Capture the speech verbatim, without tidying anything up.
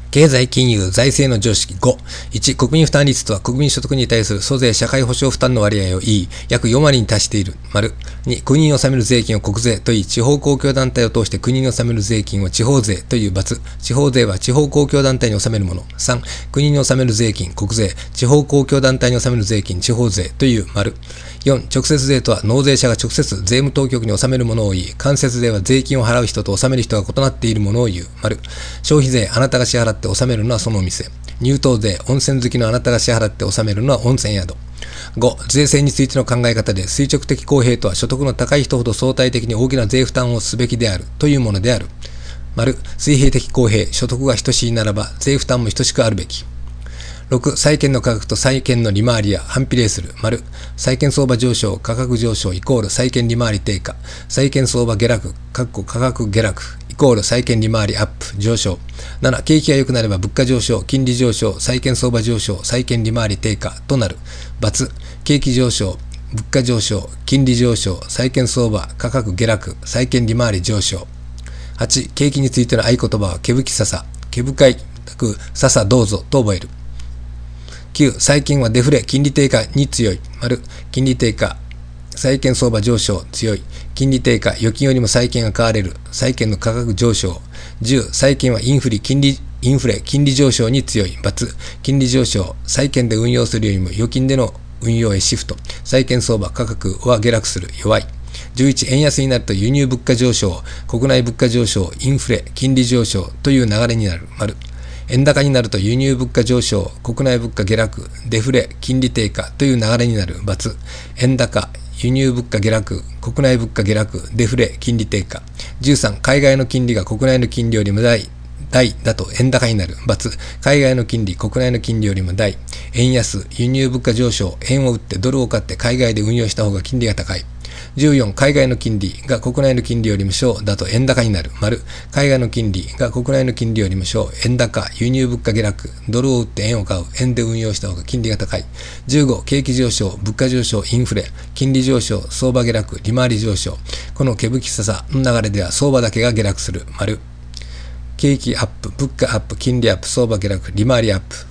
経済金融財政の常識。ご、いち、国民負担率とは国民所得に対する租税社会保障負担の割合を言い、約よん割に達している。丸。に、国に納める税金を国税といい、地方公共団体を通して国に納める税金を地方税という。×。地方税は地方公共団体に納めるもの。さん、国に納める税金国税、地方公共団体に納める税金地方税という。丸。よん、直接税とは納税者が直接税務当局に納めるものを言い、間接税は税金を払う人と納める人が異なっているものを言う。丸。消費税、あなたが支払って納めるのはそのお店。入湯税、温泉好きのあなたが支払って納めるのは温泉宿。ご、税制についての考え方で、垂直的公平とは所得の高い人ほど相対的に大きな税負担をすべきであるというものである。丸。水平的公平、所得が等しいならば税負担も等しくあるべき。ろく、債券の価格と債券の利回りや反比例する。丸。債券相場上昇、価格上昇イコール債券利回り低下。債券相場下落、価格下落イコール債券利回りアップ、上昇。なな、景気が良くなれば物価上昇、金利上昇、債券相場上昇、債券利回り低下となる。×。景気上昇、物価上昇、金利上昇、債券相場、価格下落、債券利回り上昇。はち、景気についての合言葉は、毛吹きささ、毛深いくささどうぞと覚える。きゅう、債券はデフレ、金利低下に強い。丸。金利低下、債券相場上昇強い。金利低下、預金よりも債券が買われる。債券の価格上昇。じゅう、債券はインフレ、金利、インフレ、金利上昇に強い。×。金利上昇、債券で運用するよりも預金での運用へシフト。債券相場、価格は下落する。弱い。じゅういち、円安になると輸入物価上昇、国内物価上昇、インフレ、金利上昇という流れになる。丸。円高になると輸入物価上昇、国内物価下落、デフレ、金利低下という流れになる。×。円高、輸入物価下落、国内物価下落、デフレ、金利低下。じゅうさん、海外の金利が国内の金利よりも大、大だと円高になる。×。海外の金利、国内の金利よりも大。円安、輸入物価上昇、円を売ってドルを買って海外で運用した方が金利が高い。じゅうよん、海外の金利が国内の金利よりも小だと円高になる。丸。海外の金利が国内の金利よりも小、円高、輸入物価下落、ドルを売って円を買う、円で運用した方が金利が高い。じゅうご、景気上昇、物価上昇、インフレ、金利上昇、相場下落、利回り上昇。この毛吹きささの流れでは相場だけが下落する。丸。景気アップ、物価アップ、金利アップ、相場下落、利回りアップ。